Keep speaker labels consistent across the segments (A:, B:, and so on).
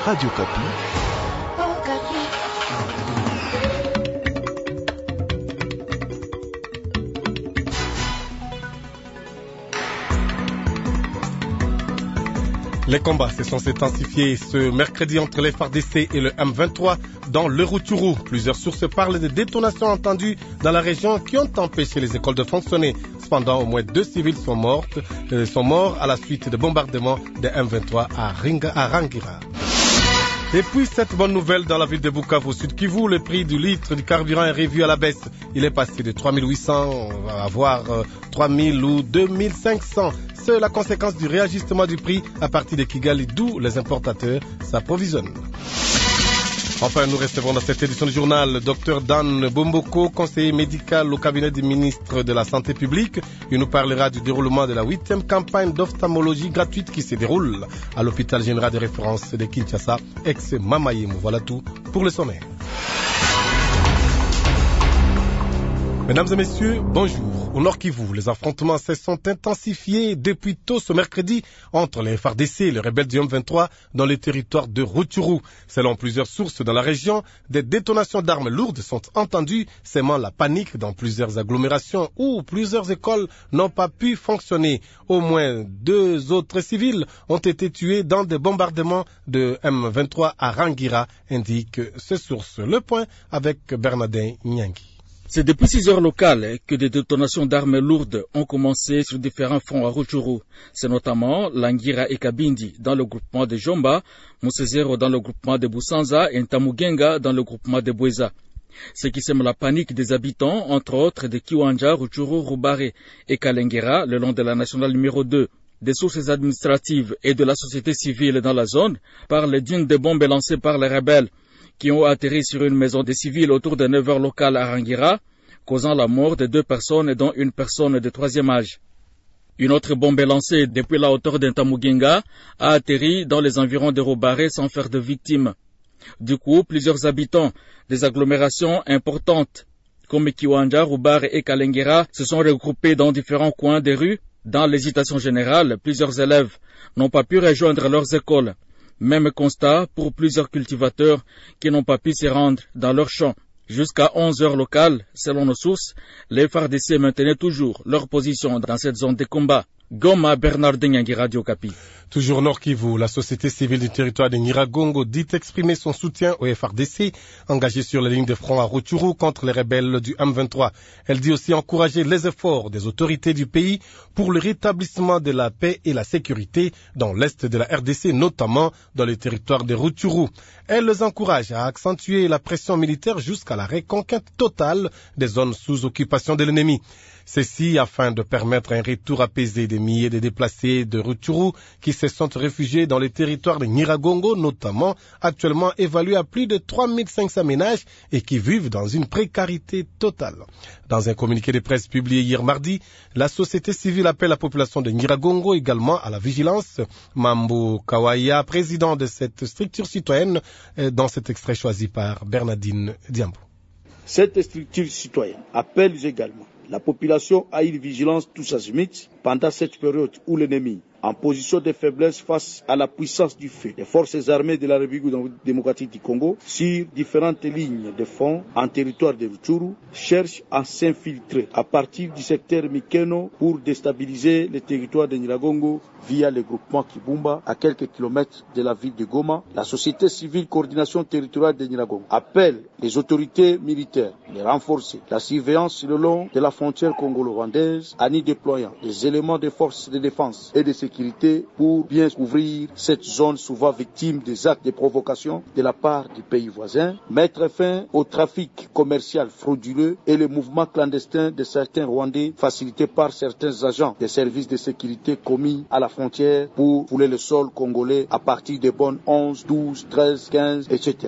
A: Radio Kapi.
B: Les combats se sont intensifiés ce mercredi entre les FARDC et le M23 dans le Rutshuru. Plusieurs sources parlent de détonations entendues dans la région qui ont empêché les écoles de fonctionner. Cependant, au moins 2 civils sont morts à la suite de bombardements des M23 à Rangira. Et puis cette bonne nouvelle dans la ville de Bukavu, au sud Kivu, le prix du litre du carburant est revu à la baisse. Il est passé de 3800 à voire 3000 ou 2500. C'est la conséquence du réajustement du prix à partir de Kigali, d'où les importateurs s'approvisionnent. Enfin, nous recevons dans cette édition du journal le Dr Dan Bomboko, conseiller médical au cabinet du ministre de la Santé publique. Il nous parlera du déroulement de la 8e campagne d'ophtalmologie gratuite qui se déroule à l'hôpital général de référence de Kinshasa, ex-Mamayemu. Voilà tout pour le sommaire. Mesdames et messieurs, bonjour. Au Nord Kivu, les affrontements se sont intensifiés depuis tôt ce mercredi entre les FARDC et les rebelles du M23 dans le territoire de Rutshuru. Selon plusieurs sources dans la région, des détonations d'armes lourdes sont entendues, sémant la panique dans plusieurs agglomérations où plusieurs écoles n'ont pas pu fonctionner. Au moins 2 autres civils ont été tués dans des bombardements de M23 à Rangira, indiquent ces sources. Le point avec Bernardin Nyangi.
C: C'est depuis 6 heures locales que des détonations d'armes lourdes ont commencé sur différents fronts à Rutshuru. C'est notamment Langira et Kabindi dans le groupement de Jomba, Musezero dans le groupement de Busanza et Ntamugenga dans le groupement de Bweza. Ce qui sème la panique des habitants, entre autres de Kiwanja, Rutshuru, Rubare et Kalengera, le long de la nationale numéro 2. Des sources administratives et de la société civile dans la zone parlent d'une des bombes lancées par les rebelles qui ont atterri sur une maison des civils autour de 9 heures locales à Rangira, causant la mort de 2 personnes dont une personne de 3e âge. Une autre bombe lancée depuis la hauteur d'Ntamugenga a atterri dans les environs de Robare sans faire de victimes. Du coup, plusieurs habitants des agglomérations importantes comme Kiwanja, Rubare et Kalengera se sont regroupés dans différents coins des rues. Dans l'hésitation générale, plusieurs élèves n'ont pas pu rejoindre leurs écoles. Même constat pour plusieurs cultivateurs qui n'ont pas pu se rendre dans leurs champs. Jusqu'à 11 heures locales, selon nos sources, les FARDC maintenaient toujours leur position dans cette zone de combat. Goma, Bernardin Nyangi, Radio Kapi.
B: Toujours Nord Kivu, la société civile du territoire de Nyiragongo dit exprimer son soutien au FARDC engagé sur la ligne de front à Rutshuru contre les rebelles du M23. Elle dit aussi encourager les efforts des autorités du pays pour le rétablissement de la paix et la sécurité dans l'est de la RDC, notamment dans les territoires de Rutshuru. Elle les encourage à accentuer la pression militaire jusqu'à la reconquête totale des zones sous occupation de l'ennemi. Ceci afin de permettre un retour apaisé des milliers de déplacés de Rutshuru qui se sont réfugiés dans les territoires de Nyiragongo, notamment actuellement évalués à plus de 3500 ménages et qui vivent dans une précarité totale. Dans un communiqué de presse publié hier mardi, la société civile appelle la population de Nyiragongo également à la vigilance. Mambo Kawaya, président de cette structure citoyenne, dans cet extrait choisi par Bernardine Diambo.
D: Cette structure citoyenne appelle également la population à une vigilance tous azimuts pendant cette période où l'ennemi, en position de faiblesse face à la puissance du feu des forces armées de la République démocratique du Congo, sur différentes lignes de front en territoire de Rutshuru, cherche à s'infiltrer à partir du secteur Mikeno pour déstabiliser le territoire de Nyiragongo via le groupement Kibumba à quelques kilomètres de la ville de Goma. La société civile coordination territoriale de Nyiragongo appelle les autorités militaires de renforcer la surveillance le long de la frontière congolo-rwandaise en y déployant des éléments de forces de défense et de sécurité pour bien couvrir cette zone souvent victime des actes de provocation de la part du pays voisin, mettre fin au trafic commercial frauduleux et le mouvement clandestin de certains Rwandais facilité par certains agents des services de sécurité commis à la frontière pour fouler le sol congolais à partir des bonnes 11, 12, 13, 15, etc.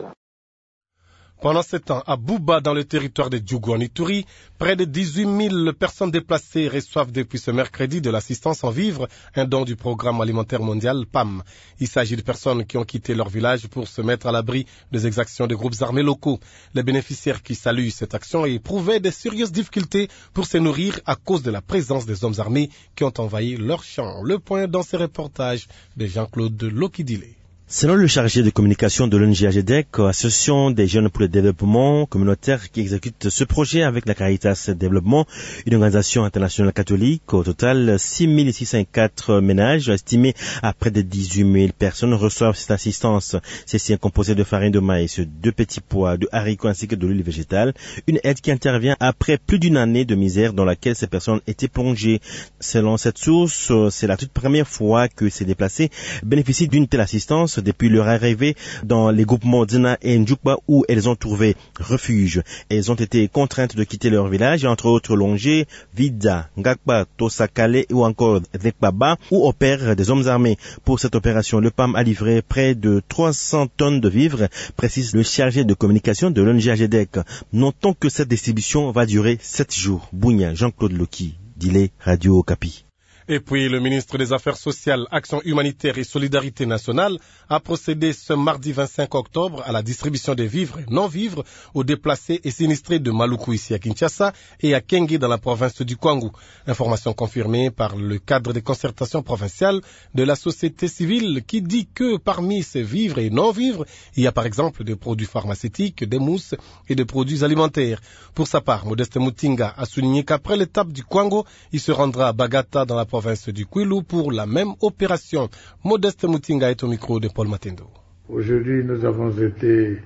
B: Pendant ce temps, à Bouba, dans le territoire de Djougou en Ituri, près de 18 000 personnes déplacées reçoivent depuis ce mercredi de l'assistance en vivres, un don du programme alimentaire mondial PAM. Il s'agit de personnes qui ont quitté leur village pour se mettre à l'abri des exactions des groupes armés locaux. Les bénéficiaires qui saluent cette action éprouvaient de sérieuses difficultés pour se nourrir à cause de la présence des hommes armés qui ont envahi leurs champs. Le point dans ces reportages de Jean-Claude Lokidile.
A: Selon le chargé de communication de l'ONG AGEDEC, Association des jeunes pour le développement communautaire qui exécute ce projet avec la Caritas Développement, une organisation internationale catholique, au total 6604 ménages estimés à près de 18 000 personnes reçoivent cette assistance. Ceci est composé de farine de maïs, de petits pois, de haricots ainsi que de l'huile végétale. Une aide qui intervient après plus d'une année de misère dans laquelle ces personnes étaient plongées. Selon cette source, c'est la toute première fois que ces déplacés bénéficient d'une telle assistance depuis leur arrivée dans les groupements Dina et Ndjoukba où elles ont trouvé refuge. Elles ont été contraintes de quitter leur village, entre autres Longé, Vida, Ngakba, Tosakale ou encore Zekbaba, où opèrent des hommes armés. Pour cette opération, le PAM a livré près de 300 tonnes de vivres, précise le chargé de communication de l'ONG AGEDEC. Notons que cette distribution va durer 7 jours. Bounia, Jean-Claude Loki, Dile, Radio Okapi.
B: Et puis, le ministre des Affaires sociales, Action humanitaire et solidarité nationale a procédé ce mardi 25 octobre à la distribution des vivres et non-vivres aux déplacés et sinistrés de Maluku ici à Kinshasa et à Kenge dans la province du Kwangu. Information confirmée par le cadre des concertations provinciales de la société civile qui dit que parmi ces vivres et non-vivres, il y a par exemple des produits pharmaceutiques, des mousses et des produits alimentaires. Pour sa part, Modeste Mutinga a souligné qu'après l'étape du Kwangu, il se rendra à Bagata dans la province du Kwilu pour la même opération. Modeste Mutinga est au micro de Paul Matendo.
E: Aujourd'hui, nous avons été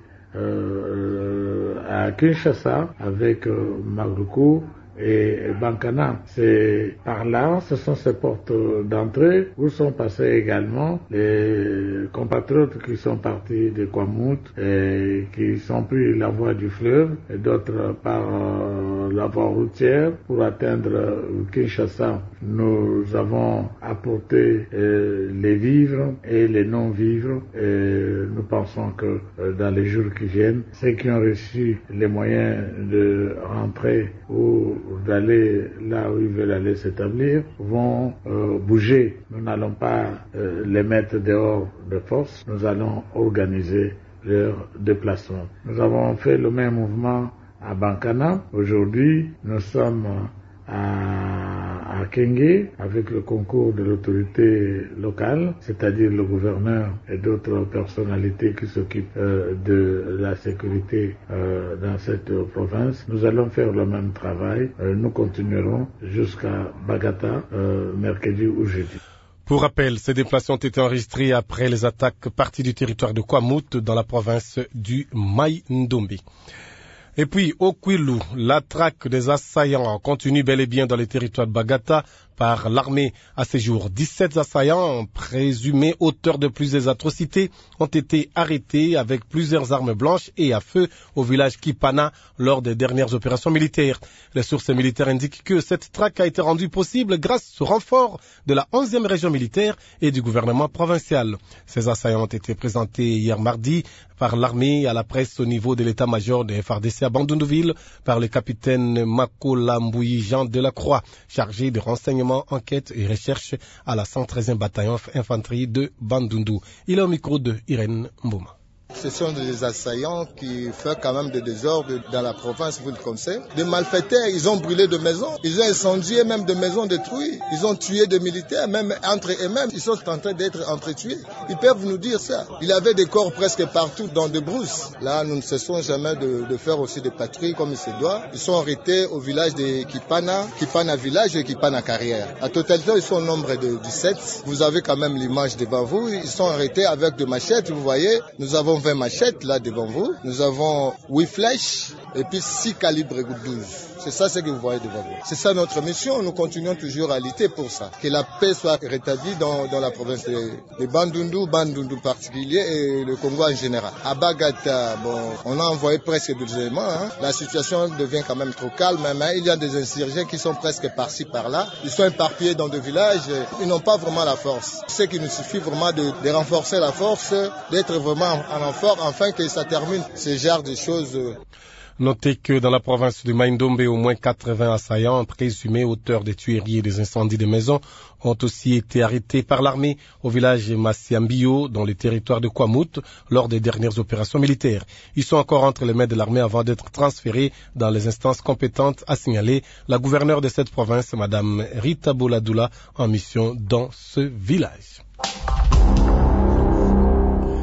E: à Kinshasa avec Maluku et Bankana. C'est par là, ce sont ces portes d'entrée où sont passés également les compatriotes qui sont partis de Kwamut et qui sont pris la voie du fleuve et d'autres par la voie routière pour atteindre Kinshasa. Nous avons apporté les vivres et les non-vivres et nous pensons que dans les jours qui viennent, ceux qui ont reçu les moyens de rentrer ou d'aller là où ils veulent aller s'établir vont bouger. Nous n'allons pas les mettre dehors de force, nous allons organiser leur déplacement. Nous avons fait le même mouvement à Bankana. Aujourd'hui, nous sommes à Kenge avec le concours de l'autorité locale, c'est-à-dire le gouverneur et d'autres personnalités qui s'occupent de la sécurité dans cette province. Nous allons faire le même travail. Nous continuerons jusqu'à Bagata mercredi ou jeudi.
B: Pour rappel, ces déplacements ont été enregistrés après les attaques parties du territoire de Kwamut dans la province du Mai-Ndombe. Et puis, au Kwilu, la traque des assaillants continue bel et bien dans les territoires de Bagata par l'armée à ces jours. 17 assaillants présumés auteurs de plusieurs atrocités ont été arrêtés avec plusieurs armes blanches et à feu au village Kipana lors des dernières opérations militaires. Les sources militaires indiquent que cette traque a été rendue possible grâce au renfort de la 11e région militaire et du gouvernement provincial. Ces assaillants ont été présentés hier mardi par l'armée à la presse au niveau de l'état-major des FARDC à Bandundouville par le capitaine Makola Mbouyi Jean Delacroix, chargé de renseignements, enquête et recherche à la 113e bataillon infanterie de Bandundu. Il est au micro de Irène Mbouma.
F: Ce sont des assaillants qui font quand même des désordres dans la province, vous le connaissez. Des malfaiteurs, ils ont brûlé des maisons, ils ont incendié même des maisons détruites, ils ont tué des militaires, même entre eux-mêmes, ils sont en train d'être entretués. Ils peuvent nous dire ça. Il y avait des corps presque partout dans des brousses. Là, nous ne cessons jamais de faire aussi des patrouilles comme il se doit. Ils sont arrêtés au village de Kipana village et Kipana carrière. À totalité, ils sont au nombre de 17. Vous avez quand même l'image devant vous. Ils sont arrêtés avec des machettes, vous voyez. Nous avons 20 machettes là devant vous. Nous avons 8 flèches et puis 6 calibres 12. C'est ça ce que vous voyez devant vous. C'est ça notre mission. Nous continuons toujours à lutter pour ça. Que la paix soit rétablie dans la province de Bandundu particulier et le Congo en général. À Bagata, on a envoyé presque 2 éléments. La situation devient quand même trop calme. Mais il y a des insurgents qui sont presque par-ci par-là. Ils sont éparpillés dans des villages. Ils n'ont pas vraiment la force. Ce qui nous suffit vraiment de renforcer la force, d'être vraiment en renfort afin que ça termine ce genre de choses.
B: Notez que dans la province du Mai-Ndombe, au moins 80 assaillants présumés auteurs des tueries et des incendies de maisons ont aussi été arrêtés par l'armée au village Massiambio, dans les territoires de Kwamut, lors des dernières opérations militaires. Ils sont encore entre les mains de l'armée avant d'être transférés dans les instances compétentes, a signalé la gouverneure de cette province, Madame Rita Boladoula, en mission dans ce village.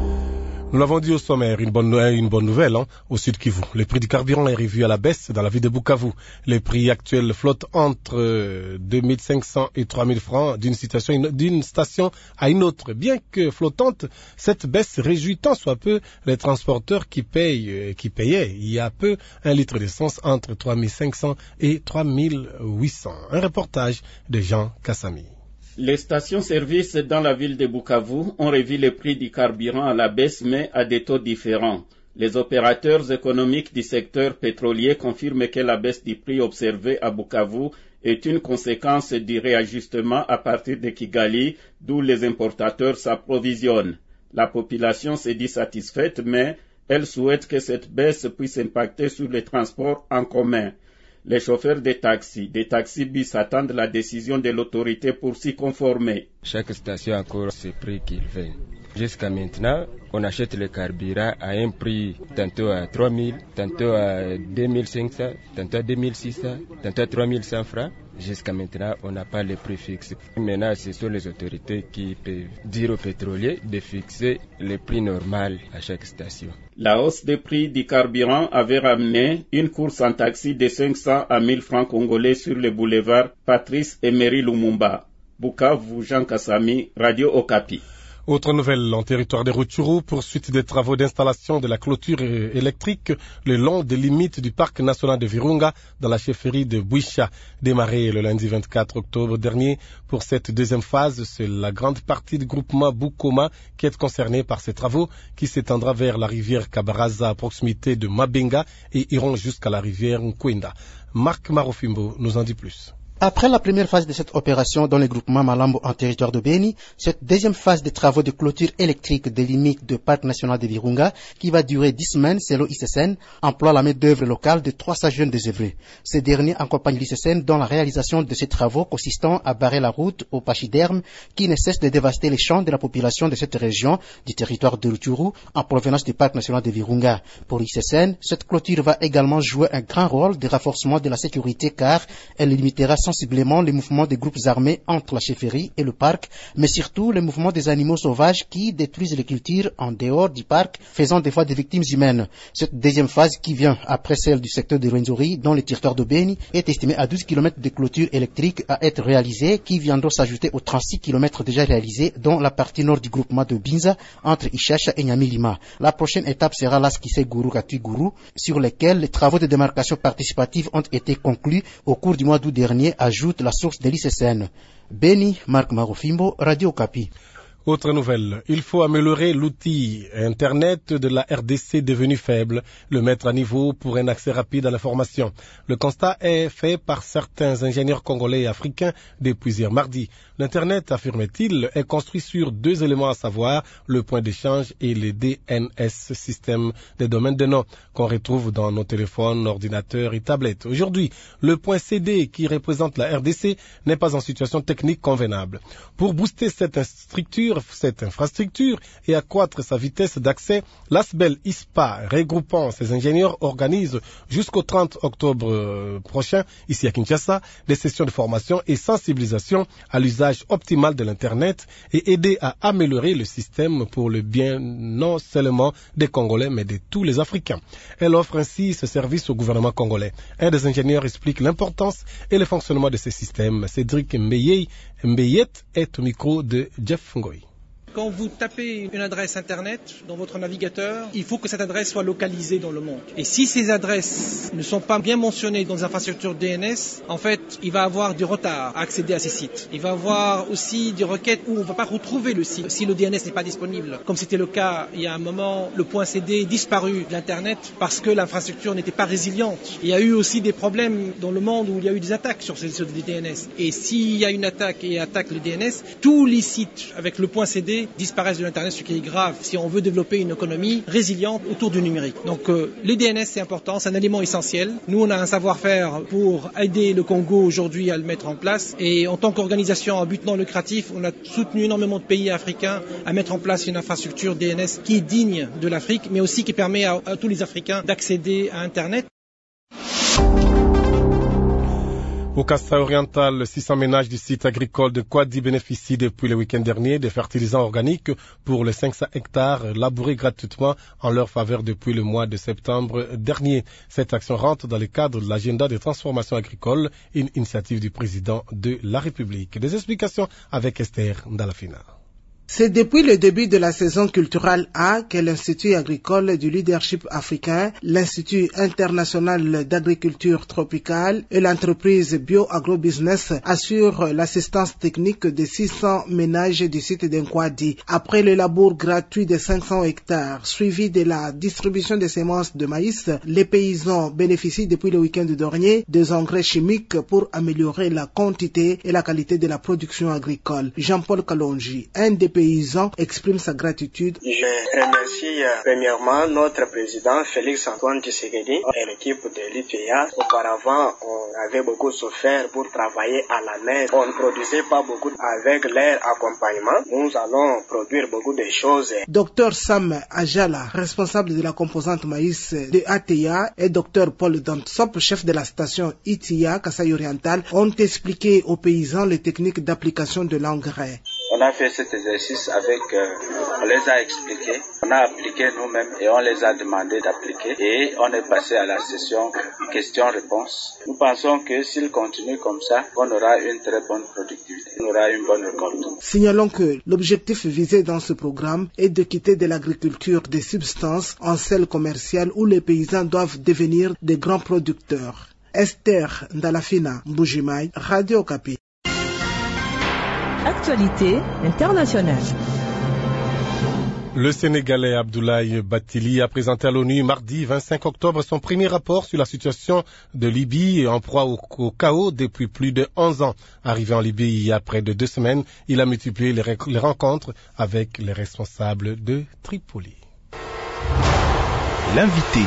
B: Nous l'avons dit au sommaire, une bonne nouvelle au Sud Kivu. Le prix du carburant est revu à la baisse dans la ville de Bukavu. Les prix actuels flottent entre 2500 et 3000 francs d'une station à une autre. Bien que flottante, cette baisse réjouit tant soit peu les transporteurs qui payaient il y a peu un litre d'essence entre 3500 et 3800. Un reportage de Jean Kassami.
G: Les stations-service dans la ville de Bukavu ont revu le prix du carburant à la baisse, mais à des taux différents. Les opérateurs économiques du secteur pétrolier confirment que la baisse du prix observée à Bukavu est une conséquence du réajustement à partir de Kigali, d'où les importateurs s'approvisionnent. La population se dit satisfaite, mais elle souhaite que cette baisse puisse impacter sur les transports en commun. Les chauffeurs des taxis bus attendent la décision de l'autorité pour s'y conformer.
H: Chaque station a encore ce prix qu'il veut. Jusqu'à maintenant, on achète le carburant à un prix tantôt à 3000, tantôt à 2500, tantôt à 2600, tantôt à 3100 francs. Jusqu'à maintenant, on n'a pas le prix fixe. Maintenant, ce sont les autorités qui peuvent dire aux pétroliers de fixer le prix normal à chaque station.
G: La hausse des prix du carburant avait ramené une course en taxi de 500 à 1000 francs congolais sur le boulevard Patrice Emery Lumumba. Bukavu, Jean Kassami, Radio Okapi.
B: Autre nouvelle, en territoire de Rutshuru, poursuite des travaux d'installation de la clôture électrique le long des limites du parc national de Virunga dans la chefferie de Bouicha. Démarré le lundi 24 octobre dernier, pour cette deuxième phase, c'est la grande partie du groupement Bukoma qui est concernée par ces travaux qui s'étendra vers la rivière Kabaraza à proximité de Mabenga et iront jusqu'à la rivière Nkwenda. Marc Marofimbo nous en dit plus.
I: Après la première phase de cette opération dans le groupement Malambo en territoire de Beni, cette deuxième phase des travaux de clôture électrique des limites du parc national de Virunga, qui va durer 10 semaines selon ICSN, emploie la main-d'œuvre locale de 300 jeunes désœuvrés. Ces derniers accompagnent l'ICSN dans la réalisation de ces travaux consistant à barrer la route au pachyderme qui ne cesse de dévaster les champs de la population de cette région du territoire de Rutshuru en provenance du parc national de Virunga. Pour l'ICSN, cette clôture va également jouer un grand rôle de renforcement de la sécurité car elle limitera sensiblement les mouvements des groupes armés entre la chefferie et le parc, mais surtout les mouvements des animaux sauvages qui détruisent les cultures en dehors du parc, faisant des fois des victimes humaines. Cette deuxième phase, qui vient après celle du secteur de Rwenzori, dans le territoire de Beni, est estimée à 12 km de clôture électrique à être réalisée, qui viendront s'ajouter aux 36 km déjà réalisés dans la partie nord du groupement de Binza, entre Ishasha et Nyamilima. La prochaine étape sera l'Askise-Guru-Katui-Guru, sur lesquels les travaux de démarcation participative ont été conclus au cours du mois d'août dernier, ajoute la source de l'ICSN. Beni, Marc Marofimbo, Radio Okapi.
B: Autre nouvelle, il faut améliorer l'outil Internet de la RDC devenu faible, le mettre à niveau pour un accès rapide à l'information. Le constat est fait par certains ingénieurs congolais et africains depuis hier mardi. L'Internet, affirme-t-il, est construit sur 2 éléments à savoir le point d'échange et le DNS, système des domaines de nom, qu'on retrouve dans nos téléphones, ordinateurs et tablettes. Aujourd'hui, le point CD qui représente la RDC n'est pas en situation technique convenable. Pour booster cette infrastructure et accroître sa vitesse d'accès, l'ASBEL ISPA, regroupant ses ingénieurs, organise jusqu'au 30 octobre prochain, ici à Kinshasa, des sessions de formation et sensibilisation à l'usage optimal de l'Internet et aider à améliorer le système pour le bien non seulement des Congolais mais de tous les Africains. Elle offre ainsi ce service au gouvernement congolais. Un des ingénieurs explique l'importance et le fonctionnement de ces systèmes. Cédric Mbeyet est au micro de Jeff Ngoy.
J: Quand vous tapez une adresse Internet dans votre navigateur, il faut que cette adresse soit localisée dans le monde. Et si ces adresses ne sont pas bien mentionnées dans les infrastructures DNS, en fait, il va avoir du retard à accéder à ces sites. Il va avoir aussi des requêtes où on ne va pas retrouver le site si le DNS n'est pas disponible. Comme c'était le cas il y a un moment, le point CD disparu de l'Internet parce que l'infrastructure n'était pas résiliente. Il y a eu aussi des problèmes dans le monde où il y a eu des attaques sur ces DNS. Et s'il y a une attaque et attaque le DNS, tous les sites avec le point CD disparaissent de l'Internet, ce qui est grave si on veut développer une économie résiliente autour du numérique. Donc les DNS, c'est important, c'est un élément essentiel. Nous, on a un savoir-faire pour aider le Congo aujourd'hui à le mettre en place. Et en tant qu'organisation à but non lucratif, on a soutenu énormément de pays africains à mettre en place une infrastructure DNS qui est digne de l'Afrique, mais aussi qui permet à tous les Africains d'accéder à Internet.
B: Au Kasaï oriental, 600 ménages du site agricole de Kwadi bénéficient depuis le week-end dernier des fertilisants organiques pour les 500 hectares labourés gratuitement en leur faveur depuis le mois de septembre dernier. Cette action rentre dans le cadre de l'agenda de transformation agricole, une initiative du président de la République. Des explications avec Esther Ndalafina.
K: C'est depuis le début de la saison culturelle A que l'Institut agricole du leadership africain, l'Institut international d'agriculture tropicale et l'entreprise Bio-Agro-Business assurent l'assistance technique de 600 ménages du site d'Nkwadi. Après le labour gratuit de 500 hectares, suivi de la distribution des semences de maïs, les paysans bénéficient depuis le week-end dernier des engrais chimiques pour améliorer la quantité et la qualité de la production agricole. Jean-Paul Kalonji, un des paysans, exprime sa gratitude.
L: Je remercie premièrement notre président Félix-Antoine Tshisekedi et l'équipe de l'ITA. Auparavant, on avait beaucoup souffert pour travailler à la main. On ne produisait pas beaucoup avec leur accompagnement. Nous allons produire beaucoup de choses.
K: Dr Sam Ajala, responsable de la composante maïs de ATA, et Dr Paul Dantsop, chef de la station ITIA Kasaï Oriental, ont expliqué aux paysans les techniques d'application de l'engrais.
M: On a fait cet exercice avec, on les a expliqués, on a appliqué nous-mêmes et on les a demandé d'appliquer et on est passé à la session questions-réponses. Nous pensons que s'il continue comme ça, on aura une très bonne productivité, on aura une bonne récolte.
K: Signalons que l'objectif visé dans ce programme est de quitter de l'agriculture des substances en celle commerciale où les paysans doivent devenir des grands producteurs. Esther Ndalafina, Mbujimaï, Radio Okapi.
N: Actualité internationale.
B: Le Sénégalais Abdoulaye Bathily a présenté à l'ONU mardi 25 octobre son premier rapport sur la situation de Libye en proie au chaos depuis plus de 11 ans. Arrivé en Libye il y a près de 2 semaines, il a multiplié les rencontres avec les responsables de Tripoli.
O: L'invité.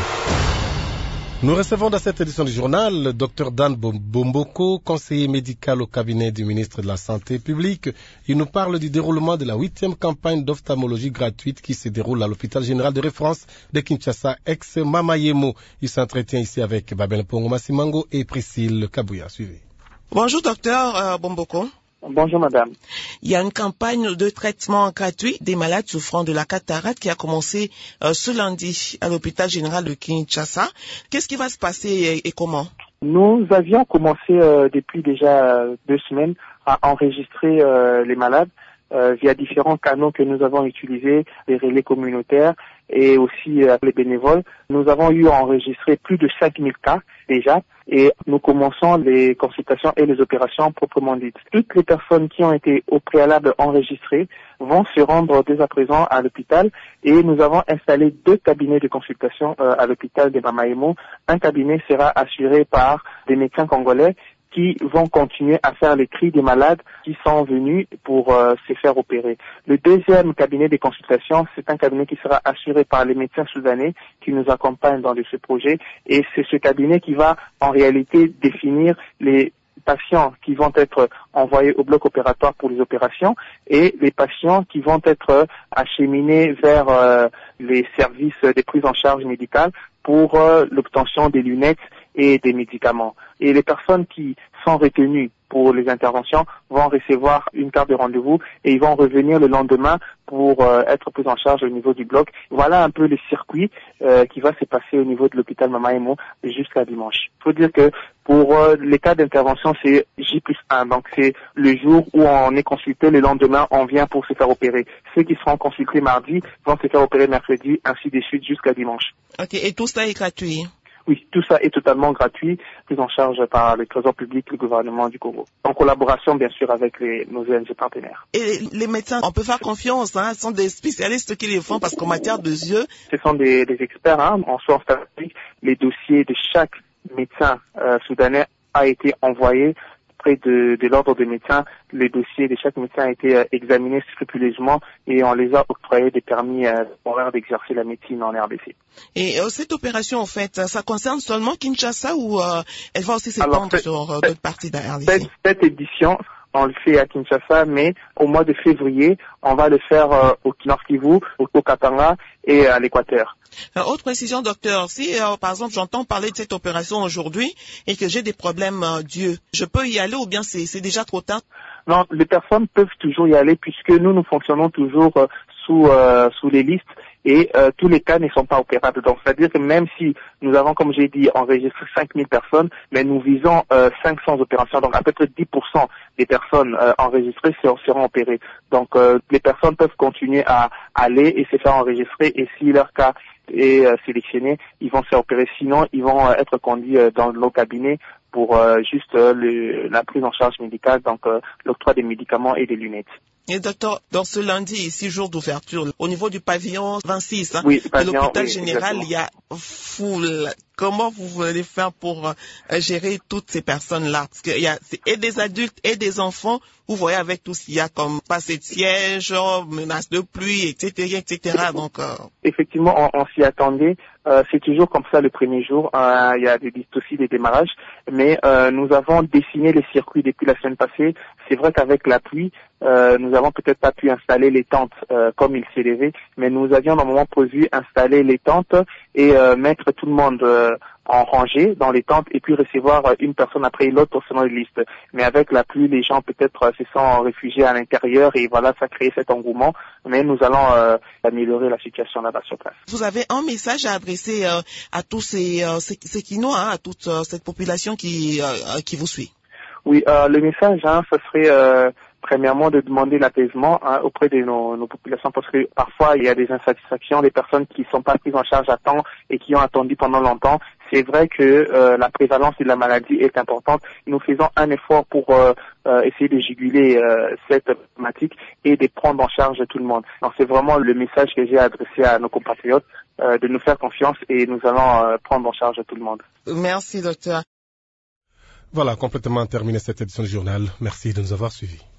B: Nous recevons dans cette édition du journal le Dr Dan Bomboko, conseiller médical au cabinet du ministre de la Santé publique. Il nous parle du déroulement de la 8e campagne d'ophtalmologie gratuite qui se déroule à l'hôpital général de référence de Kinshasa, ex-Mamayemo. Il s'entretient ici avec Babel Pongo Massimango et Priscille Kabouya. Suivez.
P: Bonjour Dr Bomboko.
Q: Bonjour madame.
P: Il y a une campagne de traitement gratuit des malades souffrant de la cataracte qui a commencé ce lundi à l'hôpital général de Kinshasa. Qu'est-ce qui va se passer et comment?
Q: Nous avions commencé depuis déjà 2 semaines à enregistrer les malades via différents canaux que nous avons utilisés, les relais communautaires et aussi les bénévoles. Nous avons eu à enregistrer plus de 5000 cas déjà et nous commençons les consultations et les opérations proprement dites. Toutes les personnes qui ont été au préalable enregistrées vont se rendre dès à présent à l'hôpital et nous avons installé 2 cabinets de consultation à l'hôpital de Mamayemo. Un cabinet sera assuré par des médecins congolais qui vont continuer à faire les cris des malades qui sont venus pour se faire opérer. Le deuxième cabinet de consultation, c'est un cabinet qui sera assuré par les médecins soudanais qui nous accompagnent dans ce projet et c'est ce cabinet qui va en réalité définir les patients qui vont être envoyés au bloc opératoire pour les opérations et les patients qui vont être acheminés vers les services de prise en charge médicale pour l'obtention des lunettes et des médicaments. Et les personnes qui sont retenues pour les interventions vont recevoir une carte de rendez-vous et ils vont revenir le lendemain pour être pris en charge au niveau du bloc. Voilà un peu le circuit qui va se passer au niveau de l'hôpital Mamayemo jusqu'à dimanche. Il faut dire que pour les cas d'intervention, c'est J+1. Donc c'est le jour où on est consulté, le lendemain on vient pour se faire opérer. Ceux qui seront consultés mardi vont se faire opérer mercredi, ainsi de suite jusqu'à dimanche.
P: Ok, et tout ça est gratuit?
Q: Oui, tout ça est totalement gratuit, pris en charge par le Trésor public, le gouvernement du Congo, en collaboration bien sûr avec nos ONG partenaires.
P: Et les médecins, on peut faire confiance, ce sont des spécialistes qui les font parce qu'en matière de yeux...
Q: Ce sont des experts, en sciences statistiques. Les dossiers de chaque médecin soudanais a été envoyé près de l'ordre des médecins. Les dossiers de chaque médecin a été examiné scrupuleusement et on les a octroyés des permis horaires d'exercer la médecine en RDC.
P: Et cette opération, en fait, ça concerne seulement Kinshasa ou elle va aussi s'étendre sur d'autres parties de la RDC?
Q: Cette édition, on le fait à Kinshasa, mais au mois de février, on va le faire au Nord Kivu, au Katanga et à l'Équateur.
P: Autre précision, docteur, si par exemple j'entends parler de cette opération aujourd'hui et que j'ai des problèmes d'yeux, je peux y aller ou bien c'est déjà trop tard?
Q: Non, les personnes peuvent toujours y aller puisque nous fonctionnons toujours sous les listes et tous les cas ne sont pas opérables. Donc, c'est-à-dire que même si nous avons, comme j'ai dit, enregistré 5000 personnes, mais nous visons 500 opérations. Donc, à peu près 10% des personnes enregistrées seront opérées. Donc, les personnes peuvent continuer à aller et se faire enregistrer et si leur cas est sélectionné, ils vont se faire opérer. Sinon, ils vont être conduits dans nos cabinets pour juste la prise en charge médicale, donc l'octroi des médicaments et des lunettes.
P: Et docteur, dans ce lundi, 6 jours d'ouverture, au niveau du pavillon 26,
Q: oui,
P: de l'hôpital général,
Q: exactement.
P: il y a foule. Comment vous voulez faire pour gérer toutes ces personnes-là? Parce qu'il y a et des adultes et des enfants. Vous voyez avec tout ce qu'il y a comme passé de siège, menace de pluie, etc., etc. Donc,
Q: effectivement, on s'y attendait. C'est toujours comme ça le premier jour. Il y a aussi des démarrages, mais nous avons dessiné les circuits depuis la semaine passée. C'est vrai qu'avec la pluie, nous avons peut-être pas pu installer les tentes comme il s'est levé, mais nous avions normalement prévu installer les tentes et mettre tout le monde en rangée dans les tentes et puis recevoir une personne après l'autre selon les listes. Mais avec la pluie, les gens peut-être se sont réfugiés à l'intérieur et voilà, ça crée cet engouement. Mais nous allons améliorer la situation là-bas sur place.
P: Vous avez un message à adresser à tous ces Kinois, à toute cette population qui vous suit?
Q: Oui, le message, ce serait premièrement de demander l'apaisement auprès de nos populations parce que parfois il y a des insatisfactions, des personnes qui ne sont pas prises en charge à temps et qui ont attendu pendant longtemps. C'est vrai que la prévalence de la maladie est importante. Nous faisons un effort pour essayer de juguler cette problématique et de prendre en charge tout le monde. Donc c'est vraiment le message que j'ai adressé à nos compatriotes, de nous faire confiance et nous allons prendre en charge tout le monde.
P: Merci docteur.
B: Voilà, complètement terminé cette édition du journal. Merci de nous avoir suivis.